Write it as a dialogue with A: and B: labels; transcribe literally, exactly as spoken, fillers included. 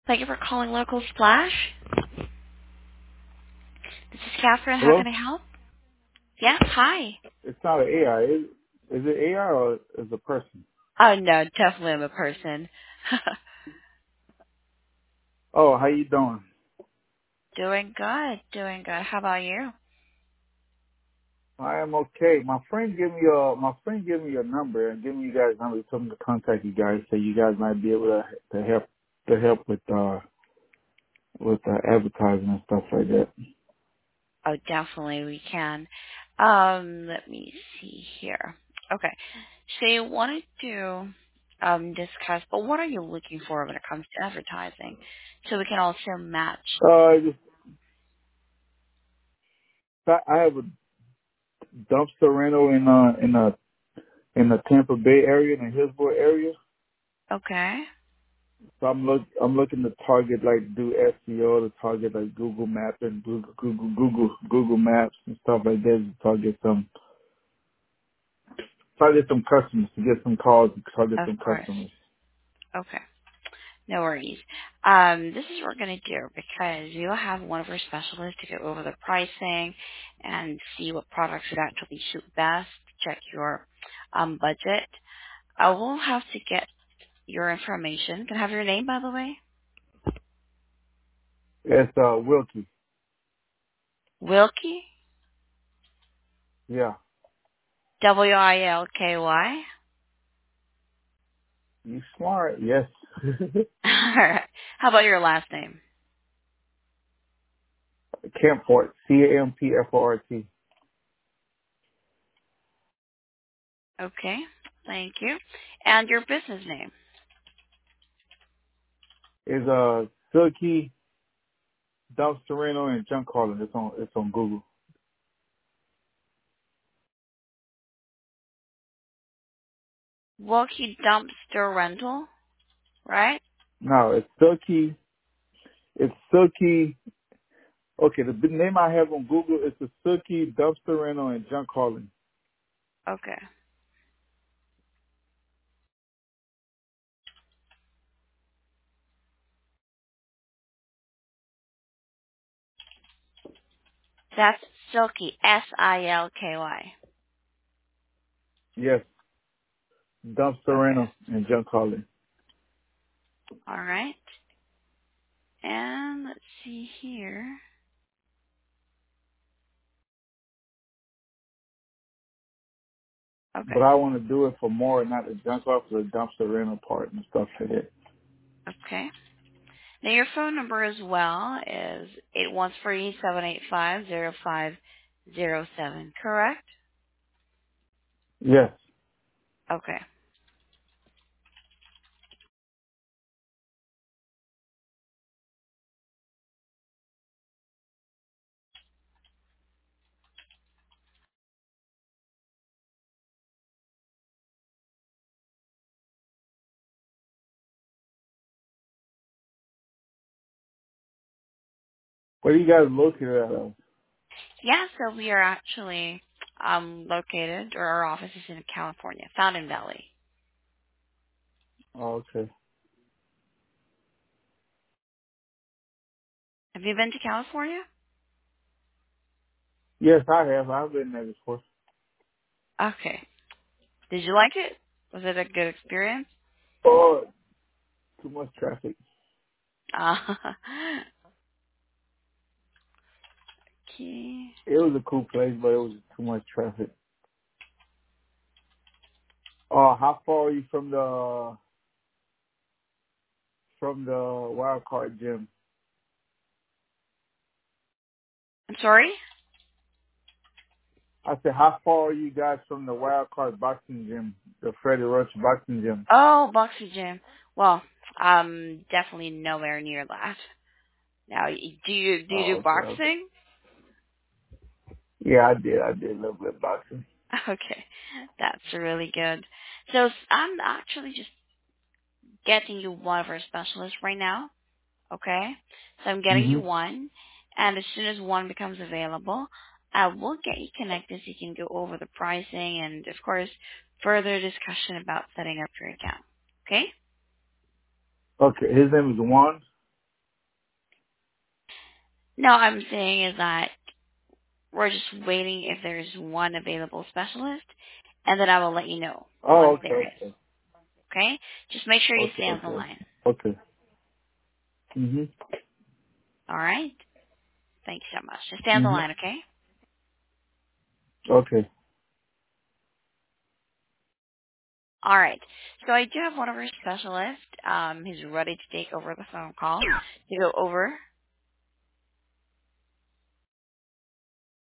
A: Thank you for calling Local Splash. This is Catherine. How
B: Hello?
A: can I help? Yes, hi.
B: It's not an A I. Is, is it A I or is it a person?
A: Oh, no, definitely I'm a person.
B: Oh, how you doing?
A: Doing good, doing good. How about you?
B: I am okay. My friend gave me your my friend gave me your number and gave me you guys' number. He told me to contact you guys so you guys might be able to to help to help with uh with uh, advertising and stuff like that.
A: Oh, definitely we can. Um, let me see here. Okay. So you wanted to um discuss, but what are you looking for when it comes to advertising? So we can also match.
B: Uh, I just I I have a dumpster rental in uh in a in the Tampa Bay area in the Hillsborough area.
A: Okay.
B: So I'm look I'm looking to target like do S E O to target like Google Maps and Google Google Google Google Maps and stuff like that to target some target some customers to get some calls to target
A: Of
B: some
A: course.
B: customers.
A: Okay. No worries. Um, this is what we're going to do because you'll have one of our specialists to go over the pricing and see what products would actually suit best, check your um, budget. I will have to get your information. Can I have your name, by the way?
B: It's uh Wilkie.
A: Wilkie?
B: Yeah.
A: W I L K Y?
B: You smart, yes.
A: All right. How about your last name?
B: Campfort. C A M P F O R T.
A: Okay. Thank you. And your business name?
B: Is uh Silky Dumpster Rental and Junk Calling. It's on it's on Google.
A: Wilkie Dumpster Rental, right?
B: No, it's Silky it's Silky okay, the big name I have on Google is the Silky Dumpster Rental and Junk Calling.
A: Okay. That's Silky, S I L K Y.
B: Yes. Dumpster
A: Okay.
B: Rental and Junk Calling.
A: All right. And let's see here. Okay.
B: But I want to do it for more, not the junk off for the dumpster rental part and stuff like that.
A: Okay. Now your phone number as well is eight one three, seven eight five, zero five zero seven, correct?
B: Yes.
A: Okay.
B: Where do you guys located at? Uh,
A: Yeah, so we are actually um located, or our office is in California, Fountain Valley.
B: oh, okay.
A: Have you been to California?
B: Yes, I have. I've been there before.
A: Okay. Did you like it? Was it a good experience?
B: Oh, too much traffic.
A: Uh, okay.
B: It was a cool place, but it was too much traffic. Oh, how far are you from the from the wild card gym?
A: I'm sorry?
B: I said, how far are you guys from the wild card boxing gym, the Freddie Roach boxing gym?
A: Oh, boxing gym. Well, um, definitely nowhere near that. Now, y- do you do you do
B: Oh, okay, okay.
A: boxing?
B: Yeah, I did. I did a little bit of boxing.
A: Okay, that's really good. So s- I'm actually just getting you one of our specialists right now. Okay, so I'm getting
B: hmm
A: you one, and as soon as one becomes available, I will get you connected so you can go over the pricing and, of course, further discussion about setting up your account. Okay?
B: Okay, his name is Juan.
A: No, I'm saying is that we're just waiting if there's one available specialist, and then I will let you know
B: Oh,
A: once
B: okay,
A: there is.
B: okay,
A: Okay? Just make sure you
B: okay,
A: stay on the
B: okay,
A: line.
B: okay. Mhm,
A: All right? Thank you so much. Just stay on the
B: mhm.
A: line, okay?
B: Okay.
A: All right. So I do have one of our specialists. Um, he's ready to take over the phone call to go over